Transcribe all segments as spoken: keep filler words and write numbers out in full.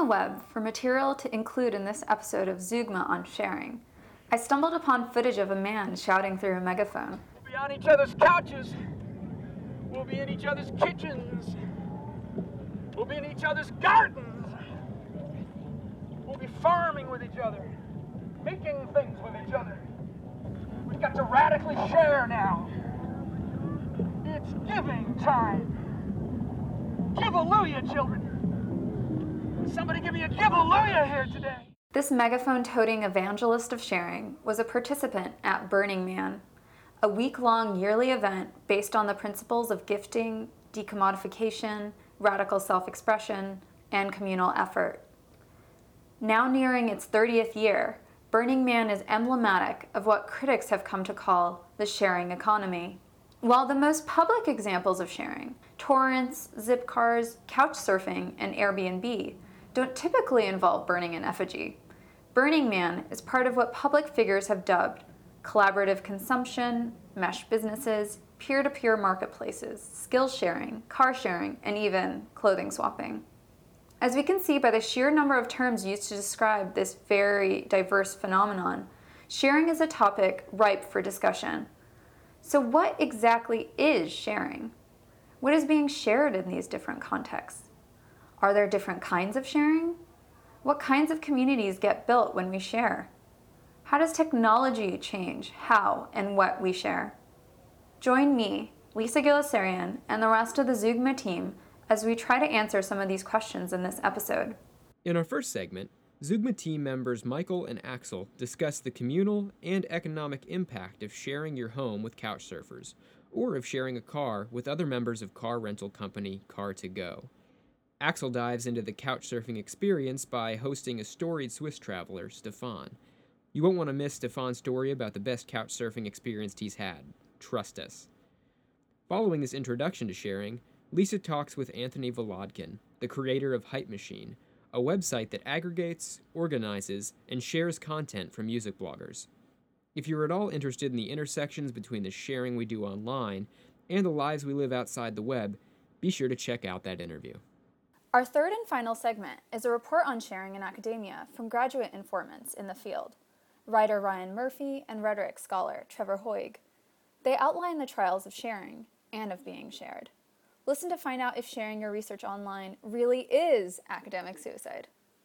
web for material to include in this episode of Zeugma on sharing. I stumbled upon footage of a man shouting through a megaphone. We'll be on each other's couches. We'll be in each other's kitchens. We'll be in each other's gardens. We'll be farming with each other, making things with each other. We've got to radically share now. It's giving time. Give-a-luya, children. Somebody give me a give-a-luya here today. This megaphone-toting evangelist of sharing was a participant at Burning Man, a week-long yearly event based on the principles of gifting, decommodification, radical self-expression, and communal effort. Now nearing its thirtieth year, Burning Man is emblematic of what critics have come to call the sharing economy. While the most public examples of sharing, torrents, Zipcars, couchsurfing, and Airbnb, don't typically involve burning an effigy, Burning Man is part of what public figures have dubbed collaborative consumption, mesh businesses, peer-to-peer marketplaces, skill sharing, car sharing, and even clothing swapping. As we can see by the sheer number of terms used to describe this very diverse phenomenon, sharing is a topic ripe for discussion. So what exactly is sharing? What is being shared in these different contexts? Are there different kinds of sharing? What kinds of communities get built when we share? How does technology change how and what we share? Join me, Lisa Gilasarian, and the rest of the Zeugma team as we try to answer some of these questions in this episode. In our first segment, Zeugma team members Michael and Axel discuss the communal and economic impact of sharing your home with couchsurfers, or of sharing a car with other members of car rental company car to go. Axel dives into the couchsurfing experience by hosting a storied Swiss traveler, Stefan. You won't want to miss Stefan's story about the best couchsurfing experience he's had. Trust us. Following this introduction to sharing, Lisa talks with Anthony Volodkin, the creator of Hype Machine, a website that aggregates, organizes, and shares content from music bloggers. If you're at all interested in the intersections between the sharing we do online and the lives we live outside the web, be sure to check out that interview. Our third and final segment is a report on sharing in academia from graduate informants in the field, writer Ryan Murphy and rhetoric scholar Trevor Hoig. They outline the trials of sharing and of being shared. Listen to find out if sharing your research online really is academic suicide.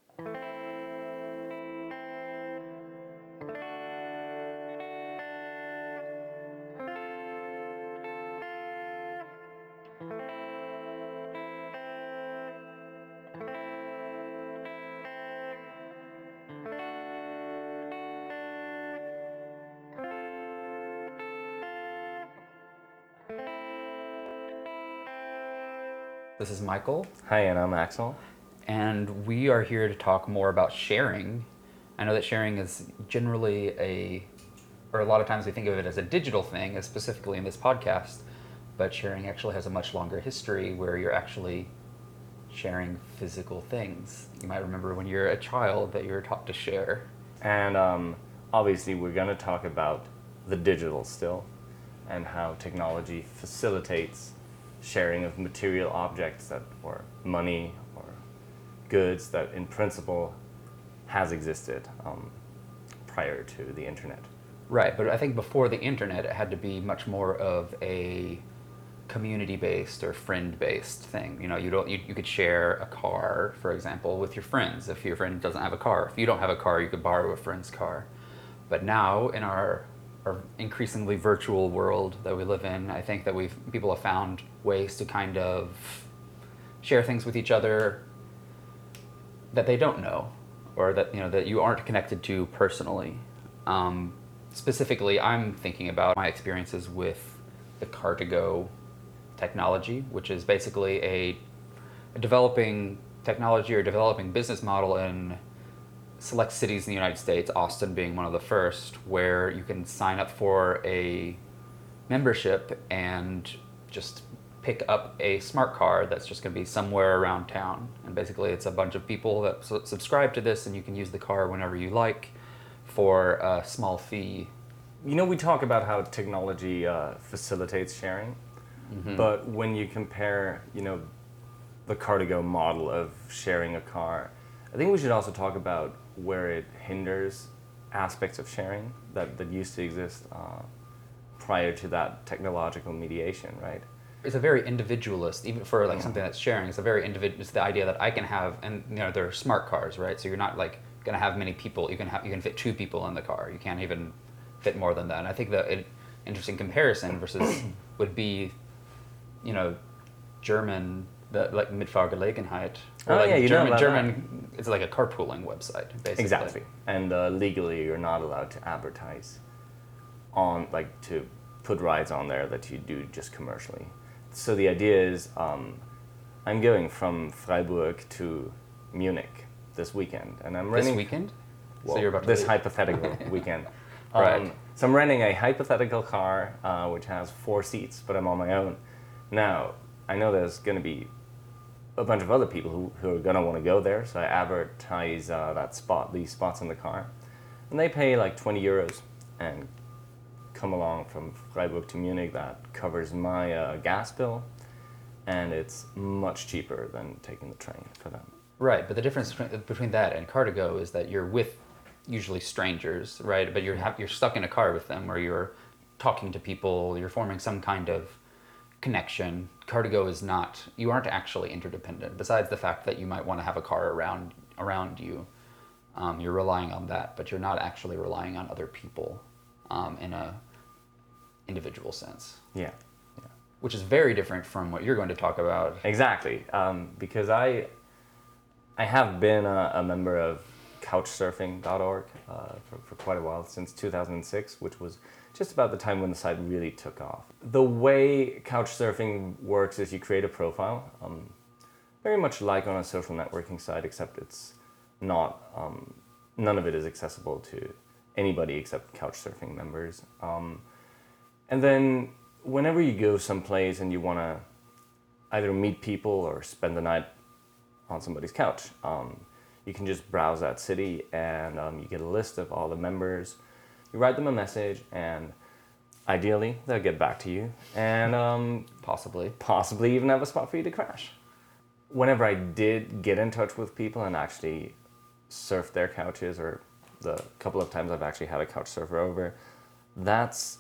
This is Michael. Hi, and I'm Axel. And we are here to talk more about sharing. I know that sharing is generally a, or a lot of times we think of it as a digital thing, as specifically in this podcast, but sharing actually has a much longer history where you're actually sharing physical things. You might remember when you're a child that you were taught to share. And um, obviously we're going to talk about the digital still, and how technology facilitates sharing of material objects that, or money or goods that in principle has existed um, prior to the internet. Right, but I think before the internet it had to be much more of a community-based or friend-based thing. You know, you don't you, you could share a car, for example, with your friends if your friend doesn't have a car. If you don't have a car, you could borrow a friend's car. But now in our our increasingly virtual world that we live in, I think that we've people have found ways to kind of share things with each other that they don't know, or that you know that you aren't connected to personally. Um, specifically, I'm thinking about my experiences with the car to go technology, which is basically a, a developing technology or developing business model in select cities in the United States, Austin being one of the first, where you can sign up for a membership and just pick up a smart car that's just going to be somewhere around town. And basically it's a bunch of people that su- subscribe to this, and you can use the car whenever you like for a small fee. You know, we talk about how technology uh, facilitates sharing, mm-hmm. but when you compare, you know, the car to go model of sharing a car I think we should also talk about where it hinders aspects of sharing that, that used to exist uh, prior to that technological mediation, right? It's a very individualist, even for like something that's sharing. It's a very individual. It's the idea that I can have, and you know, they're smart cars, right? So you're not like gonna have many people. You can have, you can fit two people in the car. You can't even fit more than that. And I think the it, interesting comparison versus would be, you know, German, the like Mitfahrgelegenheit. Or Oh, like yeah, you know German. about German. It's like a carpooling website, basically. Exactly. And uh, legally, you're not allowed to advertise on, like, to put rides on there that you do just commercially. So the idea is, um, I'm going from Freiburg to Munich this weekend, and I'm This renting weekend. well, so you're about to this leave. hypothetical weekend. Right. Um, so I'm renting a hypothetical car uh, which has four seats, but I'm on my own. Now, I know there's going to be a bunch of other people who, who are going to want to go there, so I advertise uh, that spot, these spots in the car, and they pay like twenty euros and come along from Freiburg to Munich. That covers my uh, gas bill, and it's much cheaper than taking the train for them. Right, but the difference between between that and Car2Go is that you're with usually strangers, right? But you're ha- you're stuck in a car with them, or you're talking to people, you're forming some kind of connection. Car2Go is not. You aren't actually interdependent. Besides the fact that you might want to have a car around around you, um, you're relying on that, but you're not actually relying on other people um, in a individual sense, Yeah. which is very different from what you're going to talk about. Exactly, um, because I I have been a, a member of couchsurfing dot org uh, for, for quite a while, since two thousand six, which was just about the time when the site really took off. The way couchsurfing works is you create a profile, um, very much like on a social networking site, except it's not, um, none of it is accessible to anybody except couchsurfing members. Um, and then whenever you go someplace and you want to either meet people or spend the night on somebody's couch, um, you can just browse that city, and um, you get a list of all the members. You write them a message, and ideally they'll get back to you, and um, Possibly. possibly even have a spot for you to crash. Whenever I did get in touch with people and actually surf their couches, or the couple of times I've actually had a couch surfer over, that's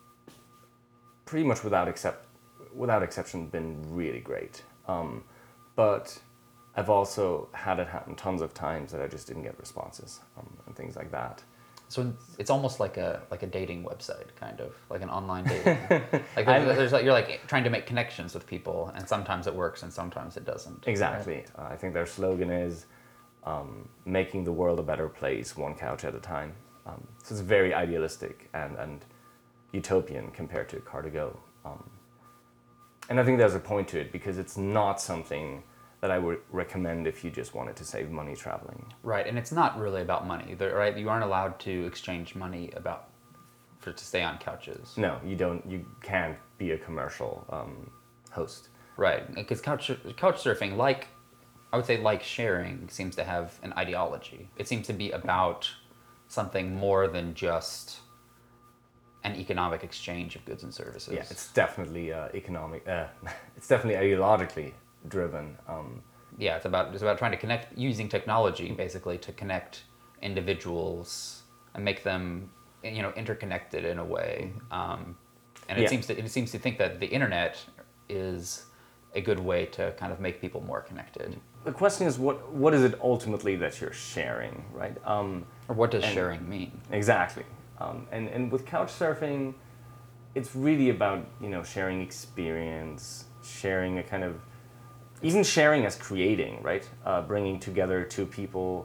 pretty much without except without exception been really great. Um, but I've also had it happen tons of times that I just didn't get responses um, and things like that. So it's almost like a like a dating website, kind of like an online dating. Like there's, there's like you're like trying to make connections with people, and sometimes it works and sometimes it doesn't. Exactly. right? Uh, I think their slogan is um, making the world a better place, one couch at a time. Um, so it's very idealistic and, and utopian compared to Car2Go. Um, and I think there's a point to it, because it's not something that I would recommend if you just wanted to save money traveling. Right, and it's not really about money, the- right? You aren't allowed to exchange money about for to stay on couches. No, you don't. You can't be a commercial um, host. Right, because couch couch surfing, like I would say, like sharing, seems to have an ideology. It seems to be about something more than just an economic exchange of goods and services. Yeah, it's definitely uh, economic. Uh, it's definitely ideologically driven. Um, yeah, it's about it's about trying to connect using technology basically to connect individuals and make them, you know, interconnected in a way. Um, and it Yeah. seems to it seems to think that the internet is a good way to kind of make people more connected. the question is, what what is it ultimately that you're sharing, right? Um, Or what does And- sharing mean? Exactly. Um, and, and with couch surfing, it's really about, you know, sharing experience, sharing a kind of, even sharing as creating, right? Uh, bringing together two people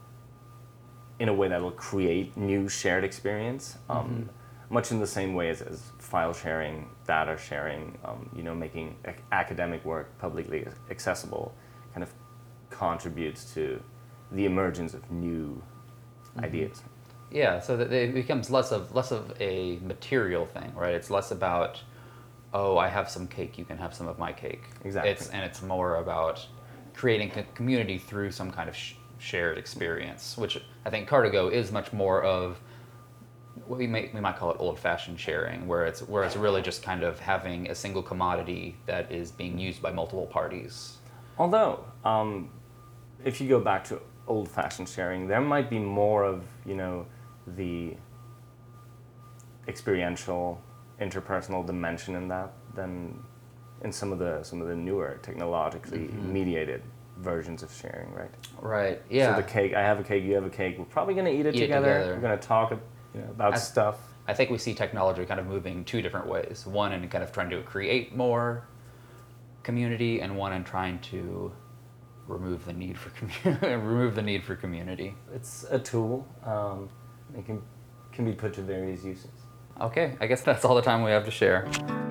in a way that will create new shared experience. Um, Much in the same way as, as file sharing, data sharing, um, you know, making ac- academic work publicly accessible kind of contributes to the emergence of new ideas. Yeah, so that it becomes less of less of a material thing, right? It's less about, oh, I have some cake, you can have some of my cake. Exactly. It's and it's more about creating a community through some kind of sh- shared experience, which I think Car2Go is much more of. What we may we might call it old-fashioned sharing, where it's where it's really just kind of having a single commodity that is being used by multiple parties. Although, um, if you go back to old-fashioned sharing. There might be more of, you know, the experiential, interpersonal dimension in that than in some of the some of the newer technologically mm-hmm. mediated versions of sharing, right? Right. Yeah. So the cake, I have a cake, you have a cake. We're probably going to eat it Eat together. It together. We're going to talk, you know, about I, stuff. I think we see technology kind of moving two different ways. One in kind of trying to create more community, and one in trying to remove the need for community. remove the need for community. It's a tool. Um, it can can be put to various uses. Okay, I guess that's all the time we have to share.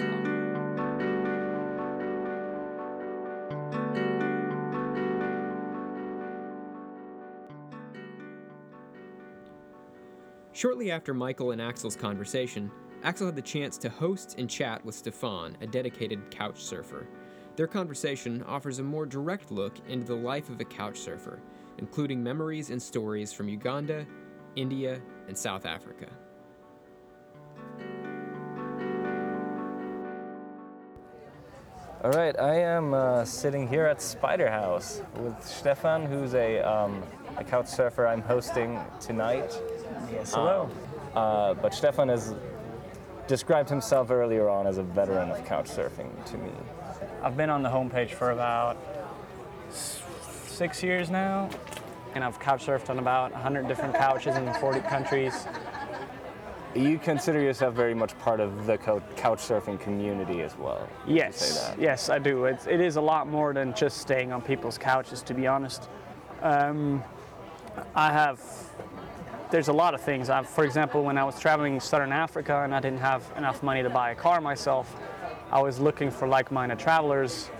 Shortly after Michael and Axel's conversation, Axel had the chance to host and chat with Stefan, a dedicated couch surfer. Their conversation offers a more direct look into the life of a couch surfer, including memories and stories from Uganda, India, and South Africa. All right, I am uh, sitting here at Spider House with Stefan, who's a, um, a couch surfer I'm hosting tonight. Yes, hello. Um, uh, but Stefan has described himself earlier on as a veteran of couch surfing to me. I've been on the homepage for about six years now, and I've couch surfed on about one hundred different couches in forty countries. You consider yourself very much part of the couch surfing community as well. Yes, yes, I do. It's, it is a lot more than just staying on people's couches, to be honest. Um, I have, there's a lot of things. I've, for example, when I was traveling in Southern Africa and I didn't have enough money to buy a car myself, I was looking for like-minded travelers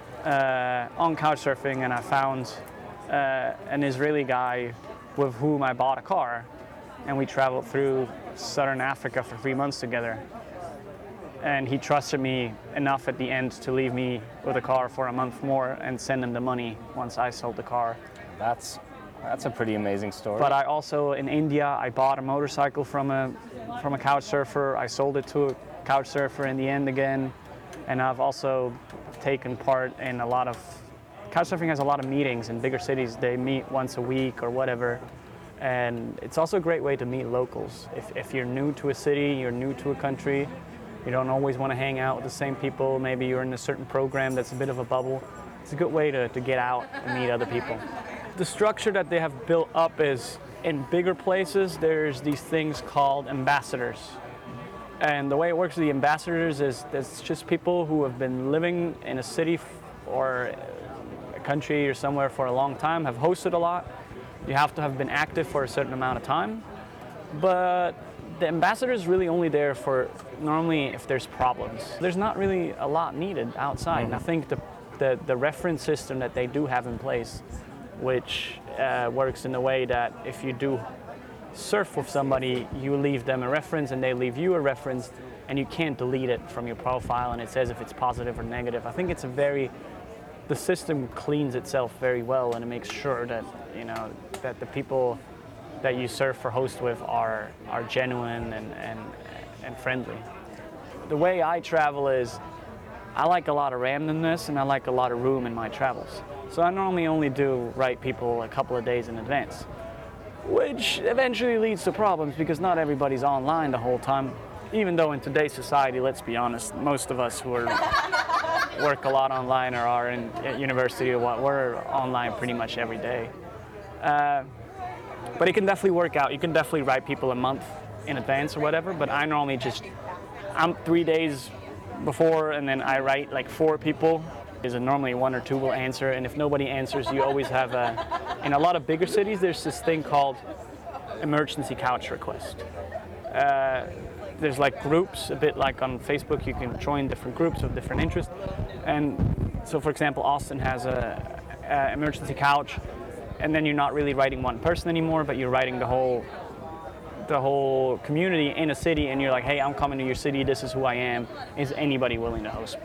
uh, on couch surfing, and I found uh, an Israeli guy with whom I bought a car, and we traveled through Southern Africa for three months together. And he trusted me enough at the end to leave me with a car for a month more and send him the money once I sold the car. That's that's a pretty amazing story. But I also, in India, I bought a motorcycle from a from a couch surfer. I sold it to a couch surfer in the end again. And I've also taken part in a lot of, couch surfing has a lot of meetings in bigger cities. They meet once a week or whatever. And it's also a great way to meet locals. If, if you're new to a city, you're new to a country, you don't always want to hang out with the same people, maybe you're in a certain program that's a bit of a bubble, it's a good way to, to get out and meet other people. The structure that they have built up is, in bigger places, there's these things called ambassadors. And the way it works with the ambassadors is it's just people who have been living in a city or a country or somewhere for a long time, have hosted a lot. You have to have been active for a certain amount of time, but the ambassador is really only there for normally if there's problems. There's not really a lot needed outside. Mm-hmm. And I think the, the, the reference system that they do have in place, which uh, works in a way that if you do surf with somebody, you leave them a reference and they leave you a reference, and you can't delete it from your profile, and it says if it's positive or negative. I think it's a very, the system cleans itself very well, and it makes sure that, you know, that the people that you surf or host with are are genuine and, and, and friendly. The way I travel is, I like a lot of randomness and I like a lot of room in my travels. So I normally only do write people a couple of days in advance, which eventually leads to problems because not everybody's online the whole time. Even though in today's society, let's be honest, most of us who are work a lot online or are in at university or what, we're online pretty much every day. Uh, but it can definitely work out. You can definitely write people a month in advance or whatever, but I normally just, I'm three days before and then I write like four people. Is normally one or two will answer, and if nobody answers, you always have a, in a lot of bigger cities, there's this thing called emergency couch request. Uh, there's like groups, a bit like on Facebook, you can join different groups of different interests. And so for example, Austin has a, a emergency couch, and then you're not really writing one person anymore, but you're writing the whole the whole community in a city, and you're like, hey, I'm coming to your city, this is who I am, is anybody willing to host me?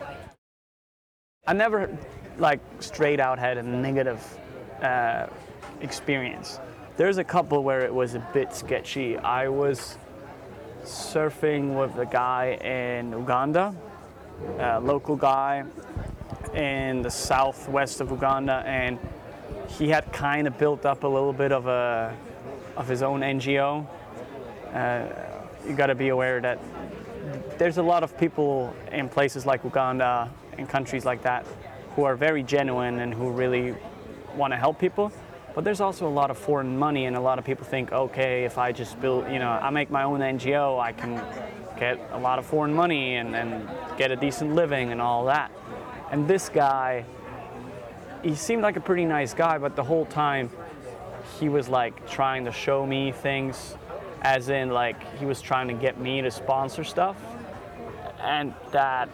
I never, like, straight out had a negative uh, experience. There's a couple where it was a bit sketchy. I was surfing with a guy in Uganda, a local guy in the southwest of Uganda, and he had kind of built up a little bit of a of his own N G O. Uh, you got to be aware that there's a lot of people in places like Uganda and countries like that who are very genuine and who really want to help people. But there's also a lot of foreign money, and a lot of people think, okay, if I just build, you know, I make my own N G O, I can get a lot of foreign money and, and get a decent living and all that. And this guy, he seemed like a pretty nice guy, but the whole time he was like trying to show me things, as in like he was trying to get me to sponsor stuff. And that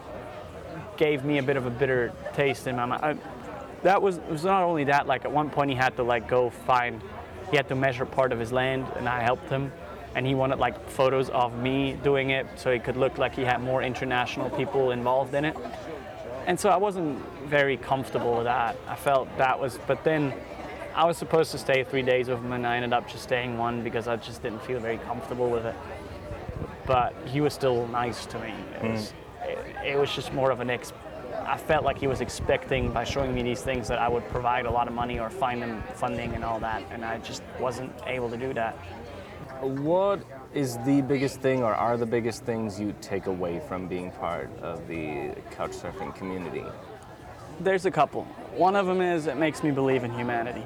gave me a bit of a bitter taste in my mouth. I, that was, it was not only that, like at one point he had to like go find, he had to measure part of his land, and I helped him. And he wanted like photos of me doing it so it could look like he had more international people involved in it. And so I wasn't very comfortable with that. I felt that was, but then I was supposed to stay three days with him, and I ended up just staying one because I just didn't feel very comfortable with it. But he was still nice to me. It was, mm. it, it was just more of an ex. I felt like he was expecting, by showing me these things, that I would provide a lot of money or find them funding and all that, and I just wasn't able to do that. What is the biggest thing, or are the biggest things you take away from being part of the couchsurfing community? There's a couple. One of them is it makes me believe in humanity.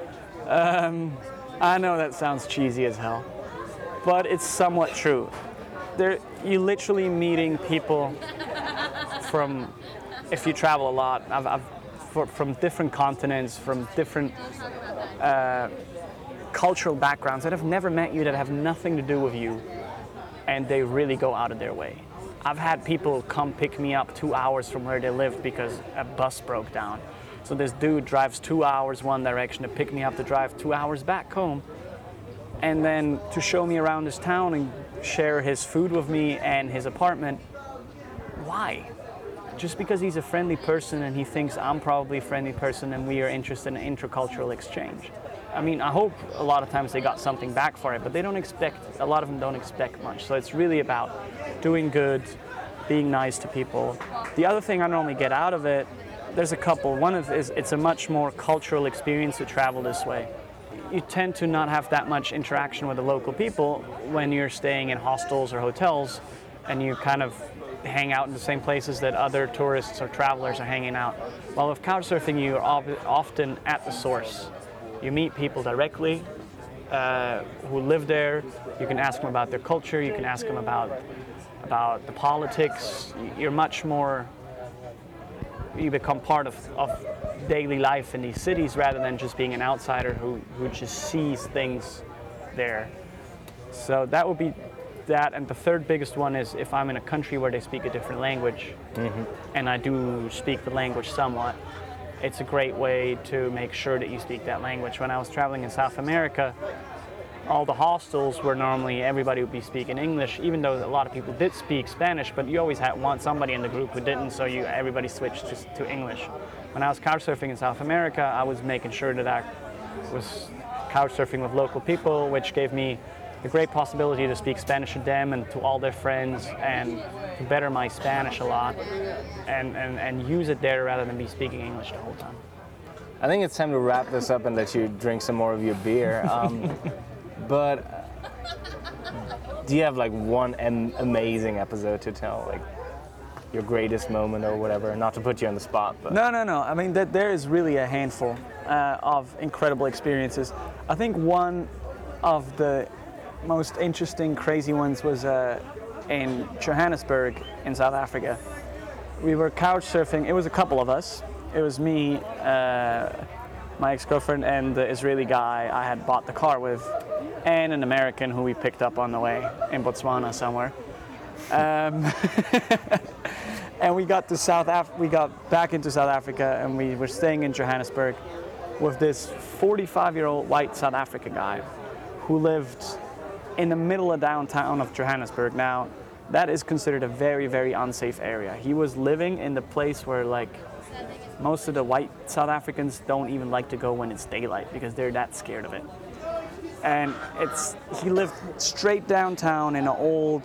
Um, I know that sounds cheesy as hell, but it's somewhat true. There, you're literally meeting people from, if you travel a lot, I've, I've for, from different continents, from different uh, cultural backgrounds that have never met you, that have nothing to do with you, and they really go out of their way. I've had people come pick me up two hours from where they live because a bus broke down. So this dude drives two hours one direction to pick me up to drive two hours back home, and then to show me around his town and share his food with me and his apartment. Why? Just because he's a friendly person and he thinks I'm probably a friendly person and we are interested in intercultural exchange. I mean, I hope a lot of times they got something back for it, but they don't expect, a lot of them don't expect much. So it's really about doing good, being nice to people. The other thing I normally get out of it, there's a couple. One of is it's a much more cultural experience to travel this way. You tend to not have that much interaction with the local people when you're staying in hostels or hotels, and you kind of hang out in the same places that other tourists or travelers are hanging out. While with couchsurfing, you're often at the source. You meet people directly uh, who live there. You can ask them about their culture. You can ask them about about the politics. You're much more, you become part of, of daily life in these cities rather than just being an outsider who, who just sees things there. So that would be that. And the third biggest one is if I'm in a country where they speak a different language, mm-hmm. and I do speak the language somewhat, it's a great way to make sure that you speak that language. When I was traveling in South America, all the hostels were normally, everybody would be speaking English, even though a lot of people did speak Spanish, but you always had one somebody in the group who didn't, so you everybody switched to, to English. When I was couchsurfing in South America, I was making sure that I was couchsurfing with local people, which gave me a great possibility to speak Spanish to them and to all their friends, and to better my Spanish a lot, and, and, and use it there rather than be speaking English the whole time. I think it's time to wrap this up and let you drink some more of your beer. Um, but uh, do you have like one am- amazing episode to tell, like your greatest moment or whatever? Not to put you on the spot, but no, no, no. I mean, that there is really a handful uh, of incredible experiences. I think one of the most interesting, crazy ones was uh, in Johannesburg in South Africa. We were couch surfing. It was a couple of us. It was me, uh, my ex-girlfriend, and the Israeli guy I had bought the car with, and an American who we picked up on the way in Botswana somewhere. Um, and we got to South Af- we got back into South Africa, and we were staying in Johannesburg with this forty-five-year-old white South African guy who lived in the middle of downtown of Johannesburg. Now, that is considered a very, very unsafe area. He was living in the place where, like, most of the white South Africans don't even like to go when it's daylight because they're that scared of it. And it's he lived straight downtown in an old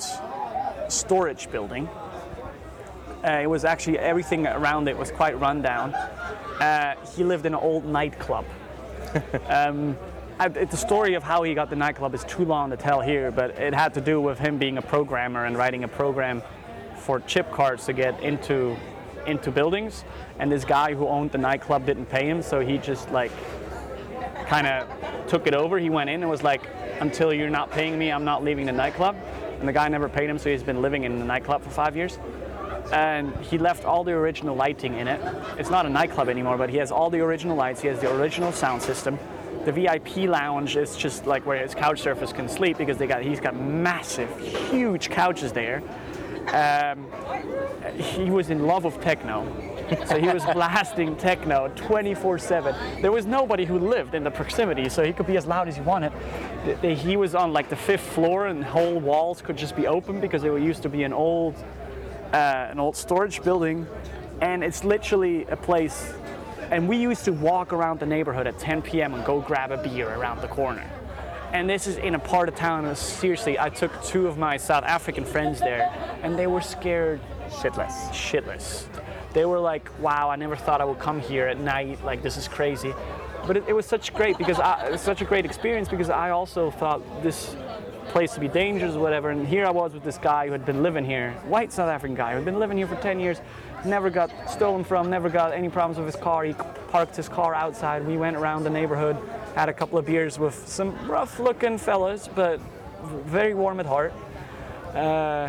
storage building. Uh, it was actually, everything around it was quite run down. uh, he lived in an old nightclub. um, I, it, the story of how he got the nightclub is too long to tell here, but it had to do with him being a programmer and writing a program for chip cards to get into into buildings. And this guy who owned the nightclub didn't pay him, so he just like kind of took it over. He went in and was like, until you're not paying me, I'm not leaving the nightclub. And the guy never paid him, so he's been living in the nightclub for five years. And he left all the original lighting in it. It's not a nightclub anymore, but he has all the original lights. He has the original sound system. The V I P lounge is just like where his couch surfers can sleep, because they got he's got massive, huge couches there. Um, he was in love with techno, so he was blasting techno twenty-four seven. There was nobody who lived in the proximity, so he could be as loud as he wanted. He was on like the fifth floor, and whole walls could just be open because it used to be an old, uh, an old storage building, and it's literally a place. And we used to walk around the neighborhood at ten p.m. and go grab a beer around the corner. And this is in a part of town that, seriously, I took two of my South African friends there, and they were scared Shitless. shitless. They were like, wow, I never thought I would come here at night, like this is crazy. But it, it was such great because I, it was such a great experience, because I also thought this place to be dangerous or whatever, and here I was with this guy who had been living here, white South African guy who had been living here for ten years, never got stolen from, never got any problems with his car. He parked his car outside. We went around the neighborhood, had a couple of beers with some rough looking fellas, but very warm at heart. Uh,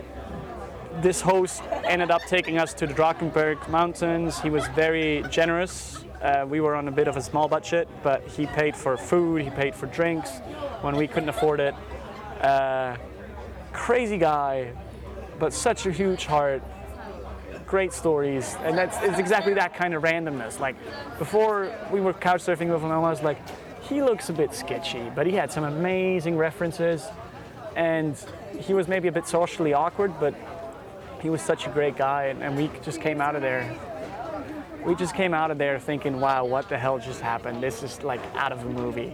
this host ended up taking us to the Drakensberg Mountains. He was very generous. Uh, we were on a bit of a small budget, but he paid for food, he paid for drinks when we couldn't afford it. Uh, crazy guy, but such a huge heart. Great stories, and that's it's exactly that kind of randomness. Like before we were couch surfing with him, I was like, he looks a bit sketchy, but he had some amazing references, and he was maybe a bit socially awkward, but he was such a great guy, and, and we just came out of there. We just came out of there thinking, wow, what the hell just happened? This is like out of a movie.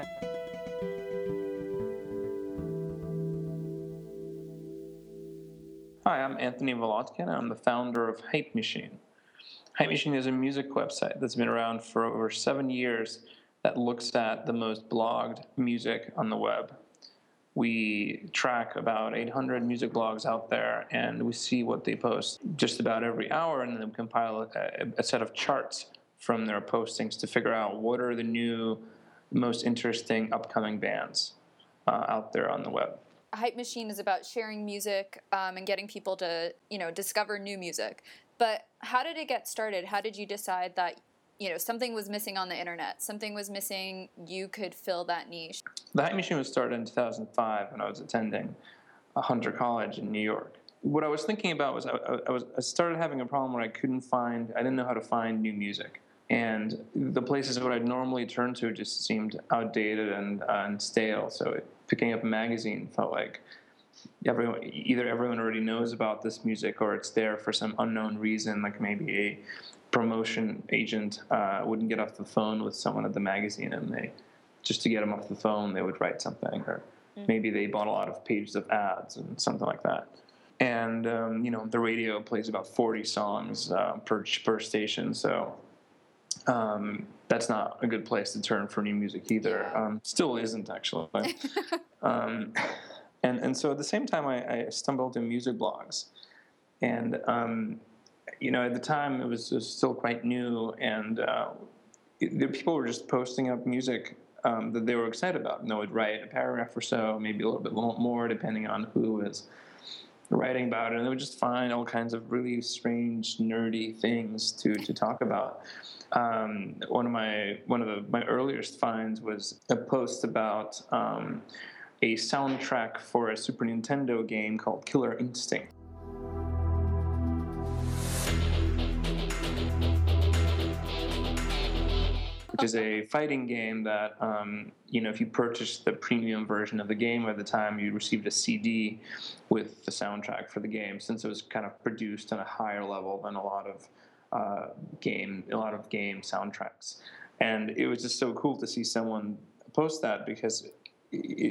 Hi, I'm Anthony Volodkin. I'm the founder of Hype Machine. Hype Machine is a music website that's been around for over seven years that looks at the most blogged music on the web. We track about eight hundred music blogs out there, and we see what they post just about every hour, and then we compile a, a set of charts from their postings to figure out what are the new, most interesting upcoming bands uh, out there on the web. Hype Machine is about sharing music um, and getting people to, you know, discover new music. But how did it get started? How did you decide that, you know, something was missing on the internet, something was missing, you could fill that niche? The Hype Machine was started in two thousand five when I was attending Hunter College in New York. What I was thinking about was I, I, was I started having a problem where I couldn't find, I didn't know how to find new music. And the places that I'd normally turn to just seemed outdated and, uh, and stale. So it, picking up a magazine felt like everyone, either everyone already knows about this music or it's there for some unknown reason, like maybe a promotion agent uh, wouldn't get off the phone with someone at the magazine, and they, just to get them off the phone, they would write something, or maybe they bought a lot of pages of ads and something like that. And um, you know, the radio plays about forty songs uh, per per station, so um, that's not a good place to turn for new music either. Um, still isn't, actually. um, and and so at the same time, I, I stumbled into music blogs, and um, you know, at the time it was, it was still quite new, and uh, it, the people were just posting up music um, that they were excited about, and they would write a paragraph or so, maybe a little bit more, depending on who was writing about it, and they would just find all kinds of really strange, nerdy things to to talk about. Um, one of my one of the, my earliest finds was a post about um, a soundtrack for a Super Nintendo game called Killer Instinct. Which is a fighting game that, um, you know, if you purchased the premium version of the game at the time, you received a C D with the soundtrack for the game, since it was kind of produced on a higher level than a lot of uh, game, a lot of game soundtracks. And it was just so cool to see someone post that, because it, it,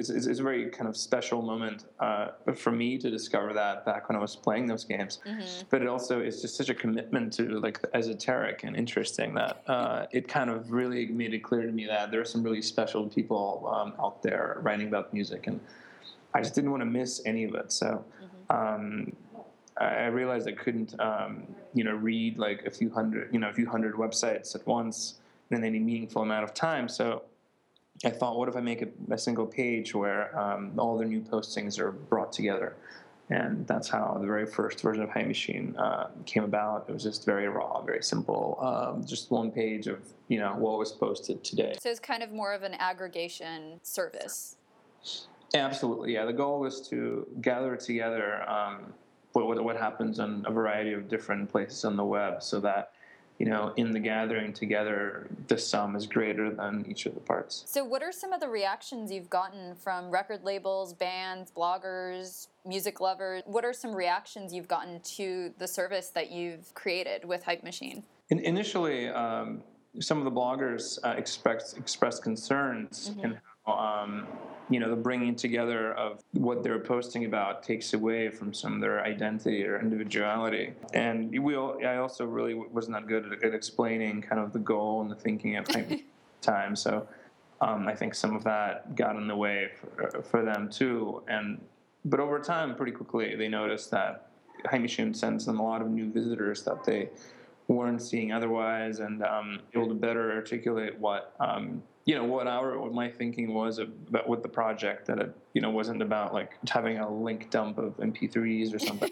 it's, it's, it's a very kind of special moment uh, for me to discover that back when I was playing those games. Mm-hmm. But it also is just such a commitment to like the esoteric and interesting that uh, it kind of really made it clear to me that there are some really special people um, out there writing about music, and I just didn't want to miss any of it. So mm-hmm. um, I, I realized I couldn't, um, you know, read like a few hundred, you know, a few hundred websites at once in any meaningful amount of time. So I thought, what if I make a, a single page where um, all the new postings are brought together? And that's how the very first version of Hype Machine uh, came about. It was just very raw, very simple, um, just one page of, you know, what was posted today. So it's kind of more of an aggregation service. Absolutely, yeah. The goal was to gather together um, what, what what happens on a variety of different places on the web, so that, you know, in the gathering together, the sum is greater than each of the parts. So what are some of the reactions you've gotten from record labels, bands, bloggers, music lovers? What are some reactions you've gotten to the service that you've created with Hype Machine? In, initially, um, some of the bloggers uh, expressed, expressed concerns mm-hmm. in how, um, you know, the bringing together of what they're posting about takes away from some of their identity or individuality. And we all, I also really was not good at, at explaining kind of the goal and the thinking at the time. So um, I think some of that got in the way for, for them too. And but over time, pretty quickly, they noticed that Hype Machine sends them a lot of new visitors that they weren't seeing otherwise, and um, able to better articulate what um, you know what our what my thinking was about with the project. That it you know wasn't about like having a link dump of M P threes or something,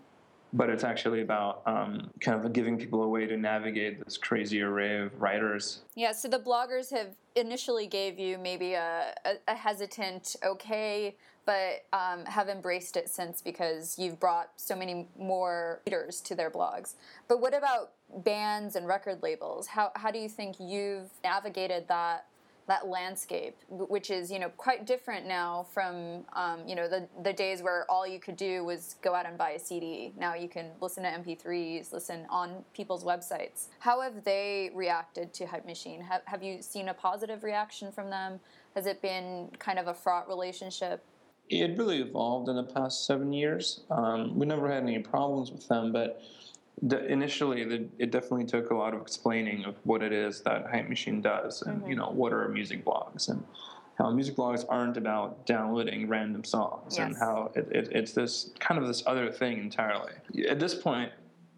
but it's actually about um, kind of giving people a way to navigate this crazy array of writers. Yeah. So the bloggers have initially gave you maybe a, a, a hesitant okay, but um, have embraced it since because you've brought so many more readers to their blogs. But what about bands and record labels? How how do you think you've navigated that that landscape, which is, you know, quite different now from, um, you know, the the days where all you could do was go out and buy a C D. Now you can listen to M P threes, listen on people's websites. How have they reacted to Hype Machine? Have, have you seen a positive reaction from them? Has it been kind of a fraught relationship? It really evolved in the past seven years. Um, we never had any problems with them, but the, initially the, it definitely took a lot of explaining of what it is that Hype Machine does, and mm-hmm. you know, what are music blogs, and how music blogs aren't about downloading random songs, yes. and how it, it, it's this kind of this other thing entirely. At this point,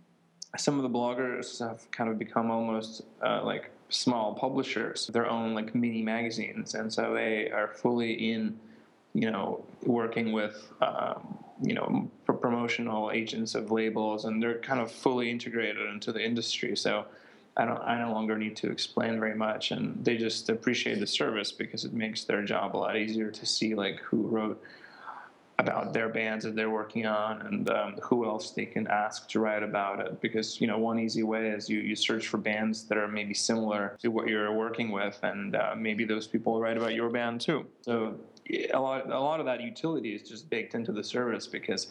some of the bloggers have kind of become almost uh, like small publishers, their own like mini magazines, and so they are fully in, you know, working with, um, you know, pro- promotional agents of labels, and they're kind of fully integrated into the industry. So I don't, I no longer need to explain very much, and they just appreciate the service because it makes their job a lot easier to see like who wrote about their bands that they're working on, and um, who else they can ask to write about it. Because, you know, one easy way is you, you search for bands that are maybe similar to what you're working with, and uh, maybe those people write about your band too. So a lot, a lot of that utility is just baked into the service, because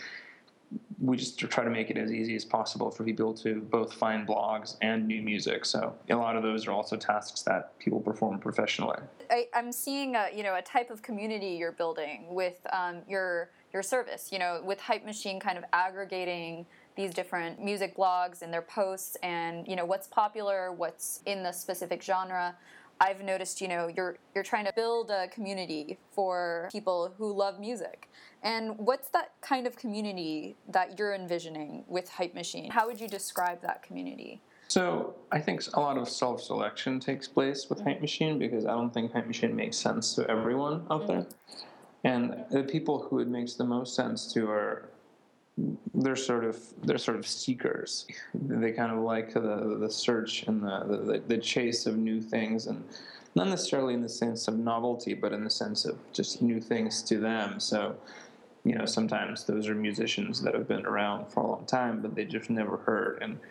we just try to make it as easy as possible for people to both find blogs and new music. So a lot of those are also tasks that people perform professionally. I, I'm seeing a, you know, a type of community you're building with um, your your service, you know, with Hype Machine kind of aggregating these different music blogs and their posts, and, you know, what's popular, what's in the specific genre. I've noticed, you know, you're you're trying to build a community for people who love music. And what's that kind of community that you're envisioning with Hype Machine? How would you describe that community? So I think a lot of self-selection takes place with mm-hmm. Hype Machine, because I don't think Hype Machine makes sense to everyone out mm-hmm. there. And the people who it makes the most sense to are they're sort of they're sort of seekers. They kind of like the the search and the, the the chase of new things, and not necessarily in the sense of novelty, but in the sense of just new things to them. So, you know, sometimes those are musicians that have been around for a long time, but they just never heard. And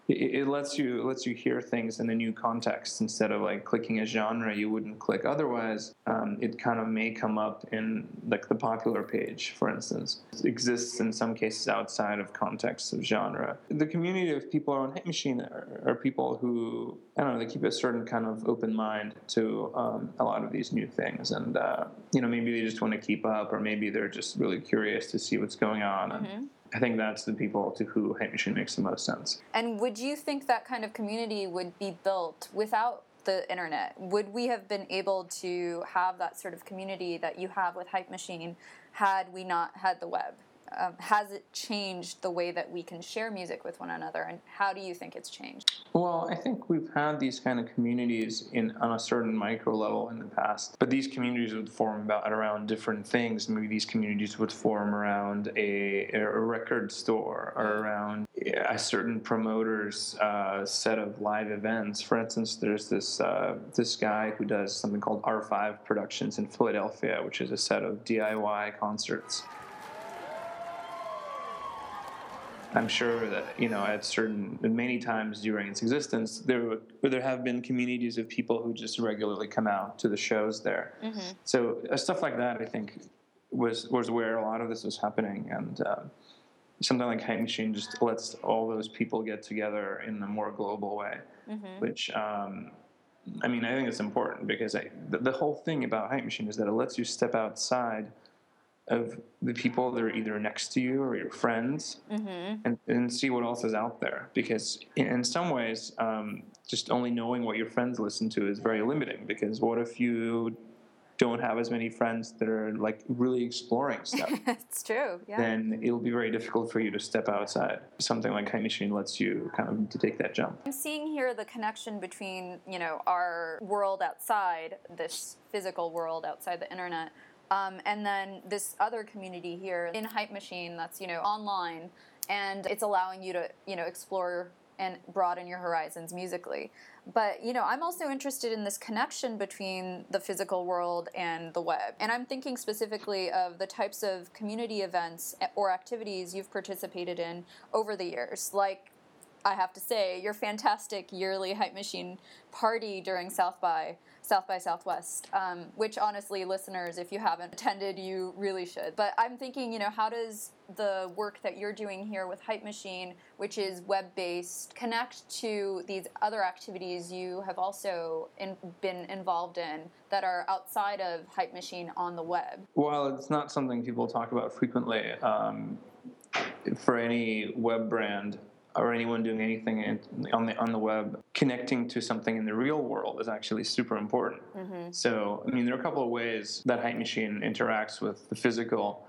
it, it lets you it lets you hear things in a new context instead of like clicking a genre you wouldn't click otherwise. Um, it kind of may come up in like the popular page, for instance. It exists in some cases outside of context of genre. The community of people on Hate Machine are, are people who, I don't know, they keep a certain kind of open mind to um, a lot of these new things, and uh, you know, maybe they just want to keep up, or maybe they're just really curious to see what's going on. And Mm-hmm. I think that's the people to who Hate Machine makes the most sense. And would you think that kind of community would be built without the internet? Would we have been able to have that sort of community that you have with Hype Machine had we not had the web? Um, has it changed the way that we can share music with one another, and how do you think it's changed? Well, I think we've had these kind of communities in on a certain micro level in the past, but these communities would form about around different things. Maybe these communities would form around a, a record store, or around a certain promoter's uh, set of live events. For instance, there's this uh, this guy who does something called R five Productions in Philadelphia, which is a set of D I Y concerts. I'm sure that, you know, at certain, many times during its existence, there there have been communities of people who just regularly come out to the shows there. Mm-hmm. So uh, stuff like that, I think, was was where a lot of this was happening. And uh, something like Hype Machine just lets all those people get together in a more global way, mm-hmm. which, um, I mean, I think it's important because I, the, the whole thing about Hype Machine is that it lets you step outside of the people that are either next to you or your friends, mm-hmm. and, and see what else is out there. Because in, in some ways, um, just only knowing what your friends listen to is very limiting, because what if you don't have as many friends that are like really exploring stuff? It's true, yeah. Then it'll be very difficult for you to step outside. Something like Hype Machine lets you kind of to take that jump. I'm seeing here the connection between, you know, our world outside, this physical world outside the internet, Um, and then this other community here in Hype Machine that's, you know, online, and it's allowing you to, you know, explore and broaden your horizons musically. But, you know, I'm also interested in this connection between the physical world and the web. And I'm thinking specifically of the types of community events or activities you've participated in over the years. Like, I have to say, your fantastic yearly Hype Machine party during South by South by Southwest, um, which honestly, listeners, if you haven't attended, you really should. But I'm thinking, you know, how does the work that you're doing here with Hype Machine, which is web-based, connect to these other activities you have also in, been involved in that are outside of Hype Machine on the web? Well, it's not something people talk about frequently. Um, for any web brand, or anyone doing anything in, on the on the web, connecting to something in the real world is actually super important. Mm-hmm. So, I mean, there are a couple of ways that Hype Machine interacts with the physical.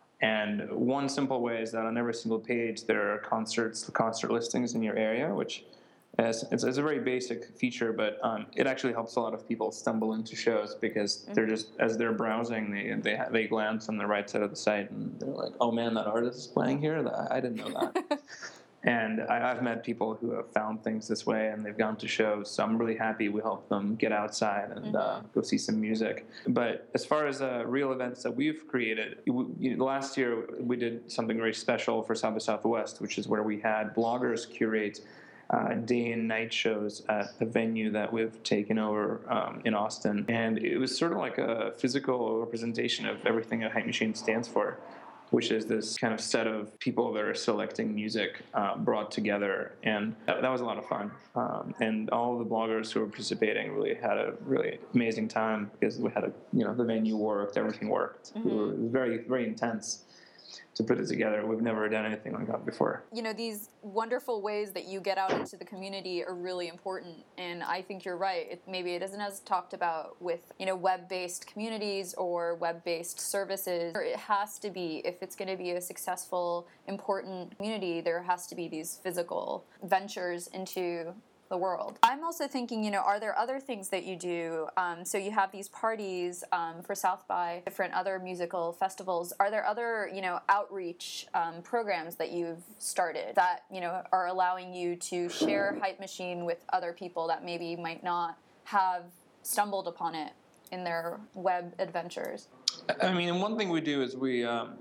And one simple way is that on every single page there are concerts, concert listings in your area, which is, it's, it's a very basic feature, but um, it actually helps a lot of people stumble into shows, because mm-hmm. they're just, as they're browsing, they they they glance on the right side of the site and they're like, oh man, that artist is playing here? I didn't know that. And I, I've met people who have found things this way, and they've gone to shows. So I'm really happy we help them get outside and mm-hmm. uh, go see some music. But as far as uh, real events that we've created, we, you know, last year we did something very special for South by Southwest, which is where we had bloggers curate uh, day and night shows at a venue that we've taken over um, in Austin. And it was sort of like a physical representation of everything that Hype Machine stands for, which is this kind of set of people that are selecting music uh, brought together. And that, that was a lot of fun. Um, and all of the bloggers who were participating really had a really amazing time, because we had a, you know, the venue worked, everything worked. Mm-hmm. We were, it was very, very intense to put it together. We've never done anything like that before. You know, these wonderful ways that you get out into the community are really important, and I think you're right. It, maybe it isn't as talked about with, you know, web-based communities or web-based services. It has to be, if it's going to be a successful, important community, there has to be these physical ventures into the world. I'm also thinking, you know, are there other things that you do? Um, so you have these parties um, for South by, different other musical festivals. Are there other, you know, outreach um, programs that you've started that, you know, are allowing you to share Hype Machine with other people that maybe might not have stumbled upon it in their web adventures? I mean, one thing we do is we um,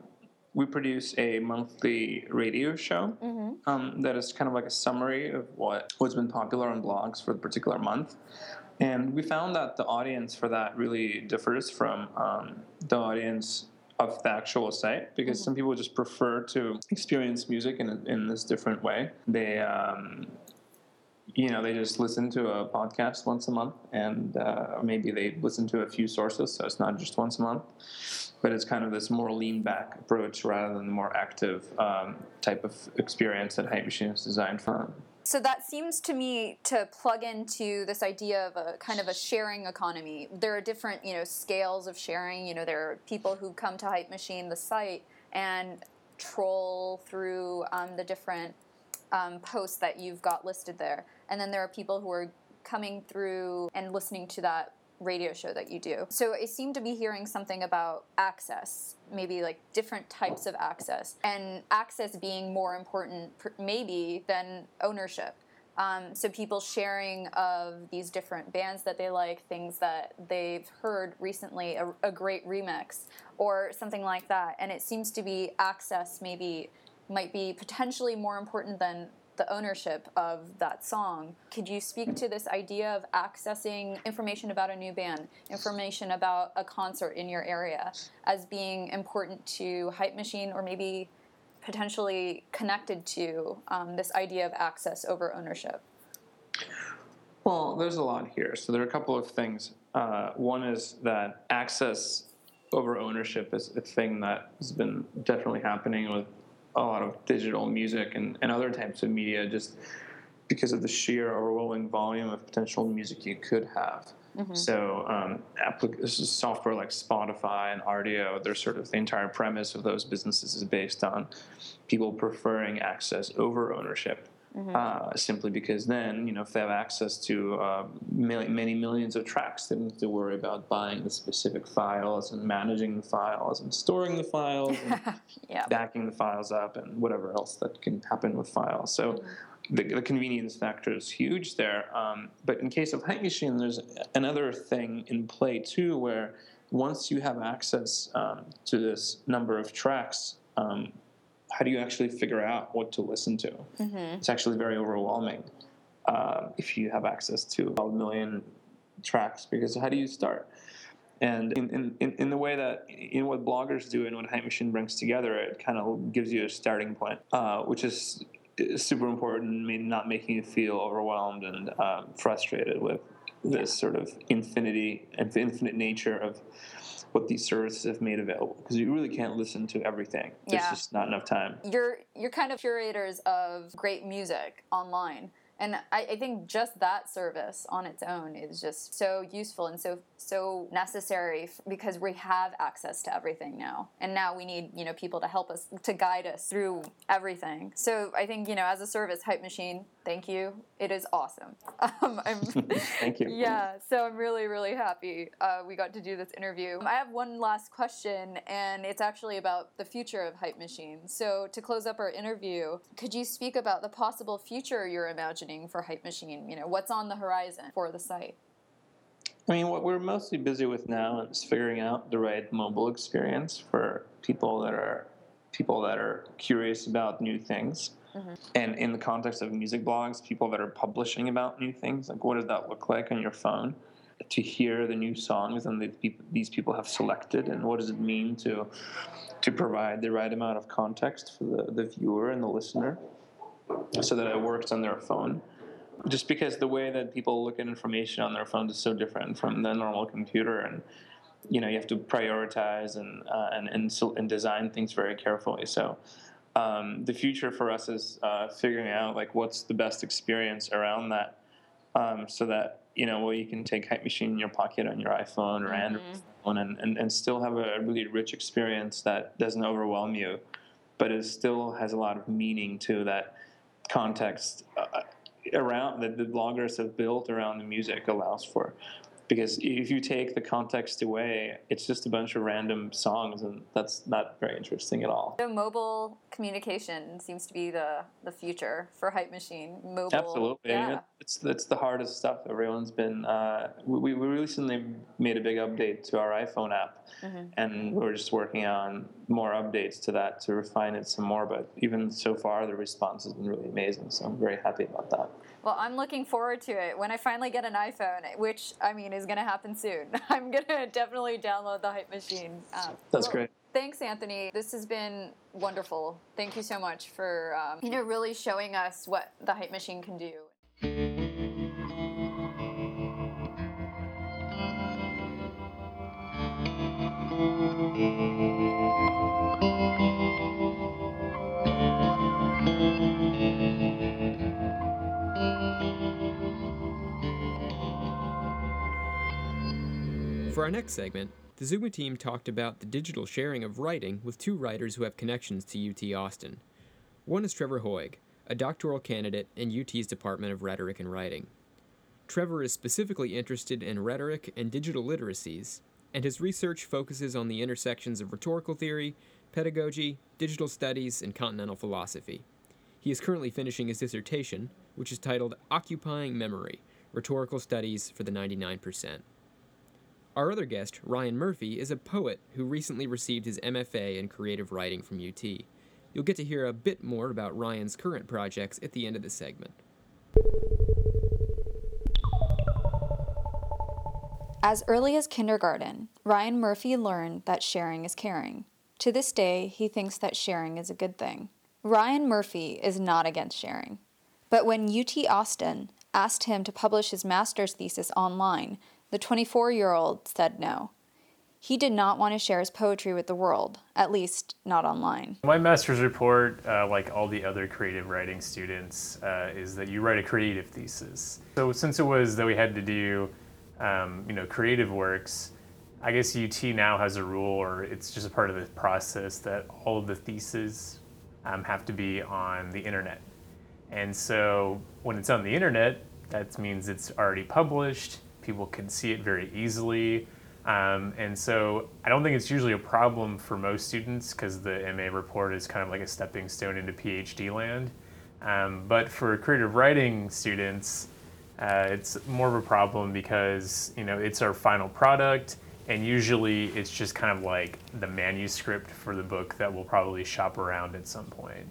we produce a monthly radio show um, that is kind of like a summary of what, what's been popular on blogs for the particular month. And we found that the audience for that really differs from um, the audience of the actual site, because mm-hmm. some people just prefer to experience music in, in this different way. They, um, you know, they just listen to a podcast once a month, and uh, maybe they listen to a few sources, so it's not just once a month. But it's kind of this more lean-back approach rather than the more active um, type of experience that Hype Machine is designed for. So that seems to me to plug into this idea of a kind of a sharing economy. There are different, you know, scales of sharing. You know, there are people who come to Hype Machine, the site, and troll through um, the different um, posts that you've got listed there. And then there are people who are coming through and listening to that radio show that you do. So I seem to be hearing something about access, maybe like different types of access, and access being more important maybe than ownership. Um, so people sharing of these different bands that they like, things that they've heard recently, a, a great remix or something like that. And it seems to be access maybe might be potentially more important than the ownership of that song. Could you speak to this idea of accessing information about a new band, information about a concert in your area, as being important to Hype Machine, or maybe potentially connected to um, this idea of access over ownership? Well, there's a lot here. So there are a couple of things. Uh, one is that access over ownership is a thing that has been definitely happening with a lot of digital music and, and other types of media, just because of the sheer overwhelming volume of potential music you could have. Mm-hmm. So um, applic- this is software like Spotify and Rdio. They're sort of the entire premise of those businesses is based on people preferring access over ownership. Mm-hmm. Uh, simply because then, you know, if they have access to uh, many, many millions of tracks, they don't have to worry about buying the specific files and managing the files and storing the files and yeah. backing the files up and whatever else that can happen with files. So mm-hmm. the, the convenience factor is huge there. Um, but in case of Hype Machine, there's another thing in play too, where once you have access um, to this number of tracks, um, how do you actually figure out what to listen to? Mm-hmm. It's actually very overwhelming uh, if you have access to a million tracks, because how do you start? And in, in, in the way that, in what bloggers do and what Hype Machine brings together, it kind of gives you a starting point, uh, which is, is super important, not making you feel overwhelmed and um, frustrated with this sort of infinity and infinite nature of what these services have made available, because you really can't listen to everything. There's yeah. just not enough time. You're you're kind of curators of great music online. And I, I think just that service on its own is just so useful and so so necessary, f- because we have access to everything now. And now we need, you know, people to help us, to guide us through everything. So I think, you know, as a service, Hype Machine, thank you. It is awesome. Um, I'm, thank you. Yeah, so I'm really, really happy uh, we got to do this interview. I have one last question, and it's actually about the future of Hype Machine. So to close up our interview, could you speak about the possible future you're imagining for Hype Machine? You know, what's on the horizon for the site? I mean, what we're mostly busy with now is figuring out the right mobile experience for people that are people that are curious about new things. Mm-hmm. And in the context of music blogs, people that are publishing about new things, like what does that look like on your phone? To hear the new songs and the, these people have selected, and what does it mean to to provide the right amount of context for the, the viewer and the listener so that it works on their phone. Just because the way that people look at information on their phones is so different from the normal computer, and you know you have to prioritize and uh, and and, and design things very carefully. So um, the future for us is uh, figuring out like what's the best experience around that, um, so that you know well you can take Hype Machine in your pocket on your iPhone or mm-hmm. Android phone and, and and still have a really rich experience that doesn't overwhelm you, but it still has a lot of meaning to that context. Uh, around that the bloggers have built around the music allows for. because if you take the context away, it's just a bunch of random songs, and that's not very interesting at all. The mobile communication seems to be the, the future for Hype Machine. Mobile, Absolutely. yeah. I mean, it's, it's the hardest stuff. Everyone's been, uh, we, we recently made a big update to our iPhone app, mm-hmm. and we're just working on more updates to that to refine it some more, but even so far, the response has been really amazing, so I'm very happy about that. Well, I'm looking forward to it. When I finally get an iPhone, which, I mean, is going to happen soon, I'm going to definitely download the Hype Machine app. That's well, great. Thanks, Anthony. This has been wonderful. Thank you so much for, um, you know, really showing us what the Hype Machine can do. For our next segment, the Zugma team talked about the digital sharing of writing with two writers who have connections to U T Austin. One is Trevor Hoig, a doctoral candidate in U T's Department of Rhetoric and Writing. Trevor is specifically interested in rhetoric and digital literacies, and his research focuses on the intersections of rhetorical theory, pedagogy, digital studies, and continental philosophy. He is currently finishing his dissertation, which is titled Occupying Memory, Rhetorical Studies for the ninety-nine percent. Our other guest, Ryan Murphy, is a poet who recently received his M F A in creative writing from U T. You'll get to hear a bit more about Ryan's current projects at the end of the segment. As early as kindergarten, Ryan Murphy learned that sharing is caring. To this day, he thinks that sharing is a good thing. Ryan Murphy is not against sharing. But when U T Austin asked him to publish his master's thesis online, the twenty-four-year-old said no. He did not want to share his poetry with the world, at least not online. My master's report, uh, like all the other creative writing students, uh, is that you write a creative thesis. So since it was that we had to do, um, you know, creative works, I guess U T now has a rule, or it's just a part of the process, that all of the theses um, have to be on the internet. And so when it's on the internet, that means it's already published. People can see it very easily. Um, and so I don't think it's usually a problem for most students because the M A report is kind of like a stepping stone into PhD land. Um, but for creative writing students, uh, it's more of a problem because, you know, it's our final product, and usually it's just kind of like the manuscript for the book that we'll probably shop around at some point.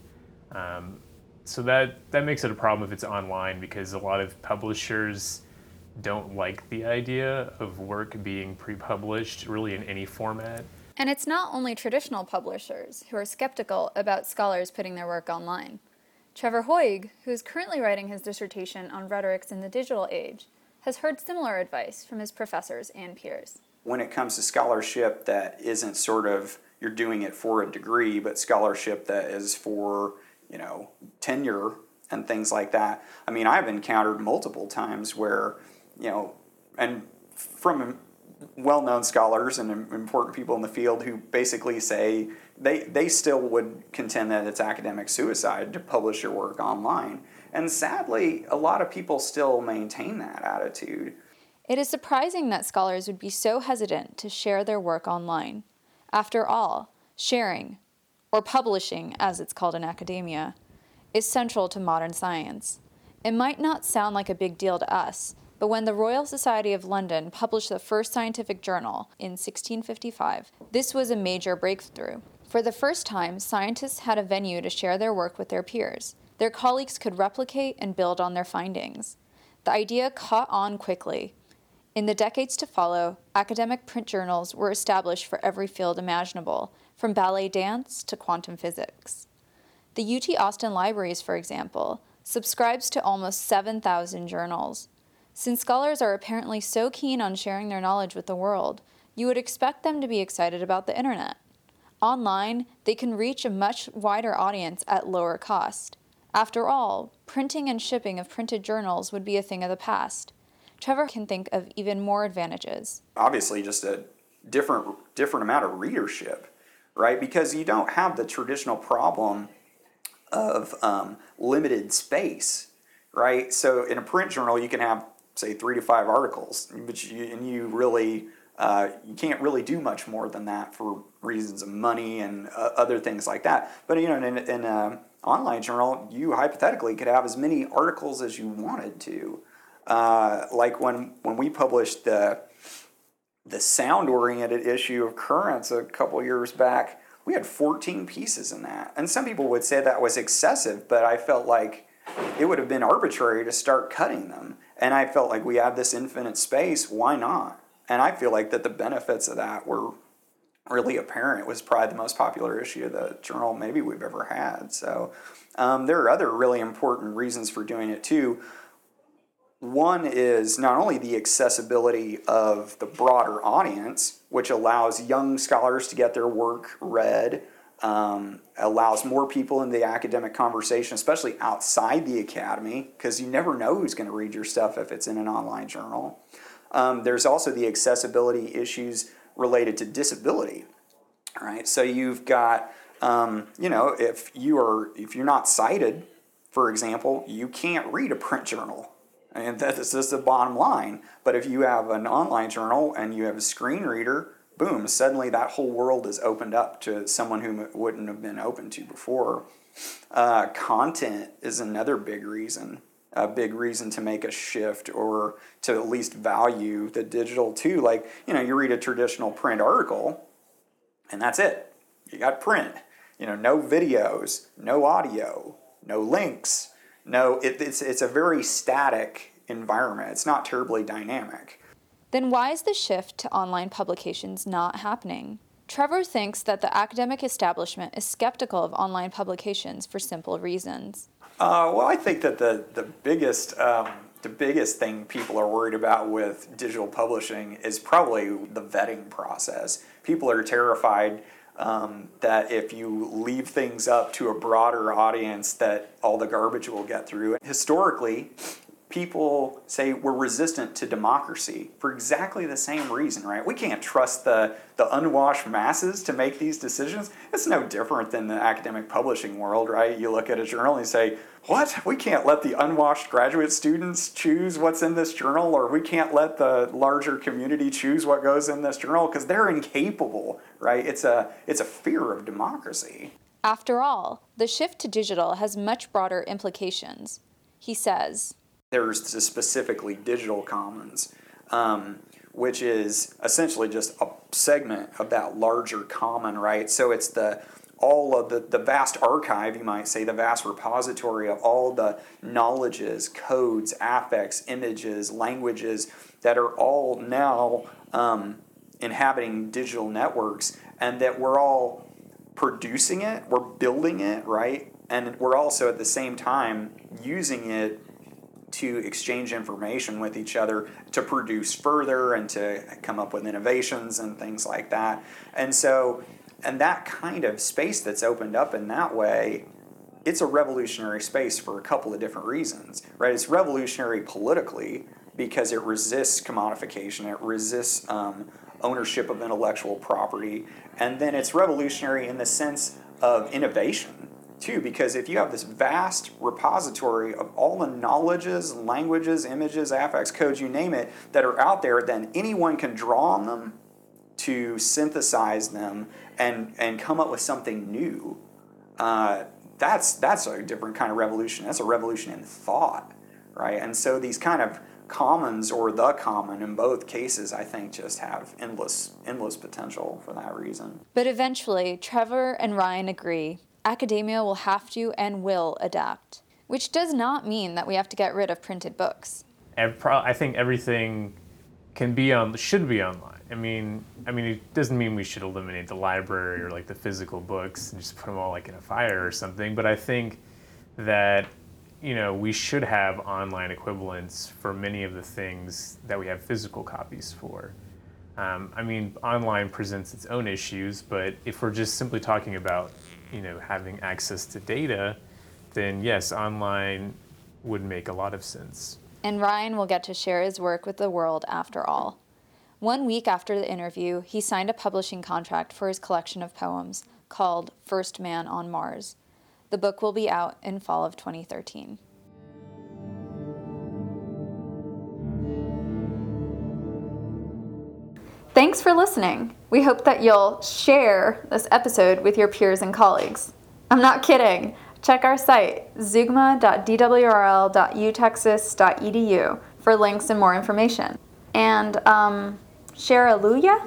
Um, so that, that makes it a problem if it's online, because a lot of publishers don't like the idea of work being pre-published really in any format. And it's not only traditional publishers who are skeptical about scholars putting their work online. Trevor Hoig, who is currently writing his dissertation on rhetorics in the digital age, has heard similar advice from his professors and peers. When it comes to scholarship that isn't sort of, you're doing it for a degree, but scholarship that is for, you know, tenure and things like that. I mean, I've encountered multiple times where, you know, and from well-known scholars and important people in the field who basically say they they still would contend that it's academic suicide to publish your work online. And sadly, a lot of people still maintain that attitude. It is surprising that scholars would be so hesitant to share their work online. After all, sharing, or publishing as it's called in academia, is central to modern science. It might not sound like a big deal to us, but when the Royal Society of London published the first scientific journal in sixteen fifty-five, this was a major breakthrough. For the first time, scientists had a venue to share their work with their peers. Their colleagues could replicate and build on their findings. The idea caught on quickly. In the decades to follow, academic print journals were established for every field imaginable, from ballet dance to quantum physics. The U T Austin Libraries, for example, subscribes to almost seven thousand journals. Since scholars are apparently so keen on sharing their knowledge with the world, you would expect them to be excited about the internet. Online, they can reach a much wider audience at lower cost. After all, printing and shipping of printed journals would be a thing of the past. Trevor can think of even more advantages. Obviously, just a different different amount of readership, right? Because you don't have the traditional problem of um, limited space, right? So in a print journal, you can have say three to five articles, but you, and you really uh, you can't really do much more than that for reasons of money and uh, other things like that. But you know, in, in an online journal, you hypothetically could have as many articles as you wanted to. Uh, like when when we published the the sound-oriented issue of Currents a couple years back, we had fourteen pieces in that. And some people would say that was excessive, but I felt like it would have been arbitrary to start cutting them. And I felt like we have this infinite space, why not? And I feel like that the benefits of that were really apparent. It was probably the most popular issue of the journal maybe we've ever had. So um, there are other really important reasons for doing it too. One is not only the accessibility of the broader audience, which allows young scholars to get their work read, um, allows more people in the academic conversation, especially outside the academy, because you never know who's going to read your stuff if it's in an online journal. Um, there's also the accessibility issues related to disability, right? So you've got, um, you know, if you are, if you're not sighted, for example, you can't read a print journal. And that's just the bottom line. But if you have an online journal and you have a screen reader, boom, suddenly that whole world is opened up to someone who wouldn't have been open to before. Uh, content is another big reason, a big reason to make a shift or to at least value the digital too. Like, you know, you read a traditional print article and that's it. You got print. You know, no videos, no audio, no links. No, it, it's it's a very static environment. It's not terribly dynamic. Then why is the shift to online publications not happening? Trevor thinks that the academic establishment is skeptical of online publications for simple reasons. Uh, well, I think that the the biggest um, the biggest thing people are worried about with digital publishing is probably the vetting process. People are terrified Um, that if you leave things up to a broader audience that all the garbage will get through. Historically, people say we're resistant to democracy for exactly the same reason, right? We can't trust the, the unwashed masses to make these decisions. It's no different than the academic publishing world, right? You look at a journal and you say, what? We can't let the unwashed graduate students choose what's in this journal, or we can't let the larger community choose what goes in this journal because they're incapable, right? It's a, it's a fear of democracy. After all, the shift to digital has much broader implications. He says, there's the specifically digital commons, um, which is essentially just a segment of that larger common, right? So it's the all of the, the vast archive, you might say, the vast repository of all the knowledges, codes, affects, images, languages that are all now um, inhabiting digital networks, and that we're all producing it, we're building it, right? And we're also at the same time using it to exchange information with each other, to produce further and to come up with innovations and things like that. And so, and that kind of space that's opened up in that way, it's a revolutionary space for a couple of different reasons, right? It's revolutionary politically because it resists commodification, it resists um, ownership of intellectual property, and then it's revolutionary in the sense of innovation too, because if you have this vast repository of all the knowledges, languages, images, affects, codes, you name it, that are out there, then anyone can draw on them to synthesize them and, and come up with something new. Uh, that's that's a different kind of revolution. That's a revolution in thought, right? And so these kind of commons, or the common in both cases, I think just have endless endless potential for that reason. But eventually, Trevor and Ryan agree academia will have to and will adapt, which does not mean that we have to get rid of printed books. I think everything can be on, should be online. I mean, I mean, it doesn't mean we should eliminate the library or like the physical books and just put them all like in a fire or something. But I think that, you know, we should have online equivalents for many of the things that we have physical copies for. Um, I mean, online presents its own issues, but if we're just simply talking about, you know, having access to data, then yes, online would make a lot of sense. And Ryan will get to share his work with the world after all. One week after the interview, he signed a publishing contract for his collection of poems called First Man on Mars. The book will be out in fall of twenty thirteen. Thanks for listening. We hope that you'll share this episode with your peers and colleagues. I'm not kidding. Check our site, zeugma dot d w r l dot u texas dot e d u, for links and more information. And, um, share Alleluia?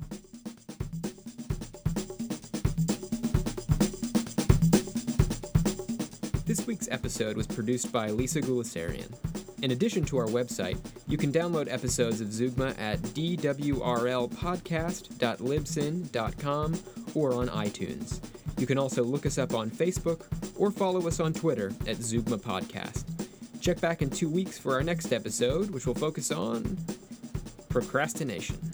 This week's episode was produced by Lisa Gulasarian. In addition to our website, you can download episodes of Zeugma at d w r l podcast dot libsyn dot com or on iTunes. You can also look us up on Facebook or follow us on Twitter at Zeugma Podcast. Check back in two weeks for our next episode, which will focus on procrastination.